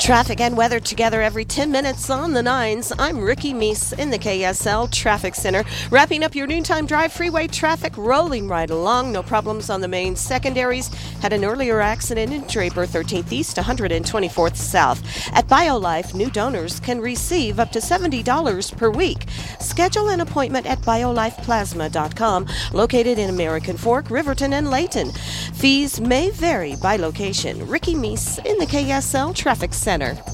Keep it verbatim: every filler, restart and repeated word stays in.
Traffic and weather together every ten minutes on the nines. I'm Ricky Meese in the K S L Traffic Center. Wrapping up your noontime drive, freeway traffic rolling right along. No problems on the main secondaries. Had an earlier accident in Draper, thirteenth East, one hundred twenty-fourth South. At BioLife, new donors can receive up to seventy dollars per week. Schedule an appointment at biolife plasma dot com, located in American Fork, Riverton, and Layton. Fees may vary by location. Ricky Meese in the K S L Traffic Center.